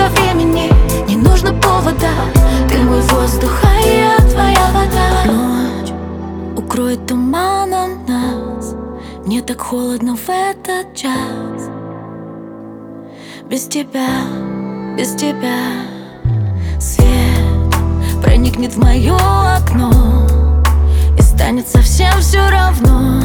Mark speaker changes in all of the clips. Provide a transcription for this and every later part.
Speaker 1: времени, не нужно повода. Ты мой воздух, а я твоя вода. Ночь укроет туманом нас, мне так холодно в этот час. Без тебя, без тебя. Свет проникнет в мое окно, и станет совсем все равно.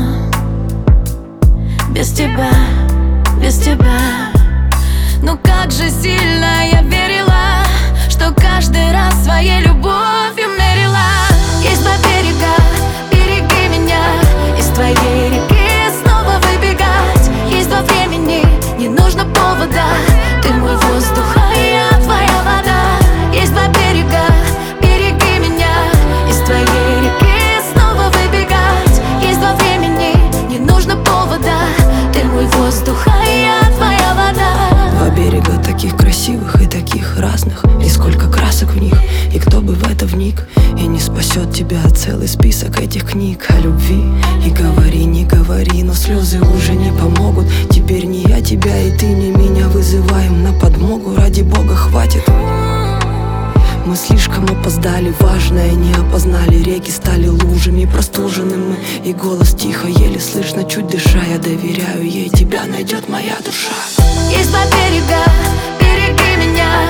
Speaker 1: Без тебя, без тебя. Но как же сильно я верила, что каждый раз своей любовью мерила. Есть два берега, береги меня, из твоей реки снова выбегать. Есть два времени, не нужно повода. Ты мой воздух, а я твоя вода. Есть два берега, береги меня, из твоей реки снова выбегать. Есть два времени, не нужно повода. Ты мой воздух, а я твоя вода.
Speaker 2: Два берега таких красивых и таких разных, и сколько красок в них, и кто бы в это вник. И не спасет тебя целый список этих книг о любви. И говори, не говори, но слезы уже не помогут. Теперь не я тебя и ты не меня вызываем на подмогу. Ради бога, хватит. Мы слишком опоздали, важное не опознали. Реки стали лужами, простужены мы, и голос тихо, еле слышно, чуть дыша. Я доверяю ей, тебя найдет моя душа.
Speaker 1: Есть два берега, береги меня,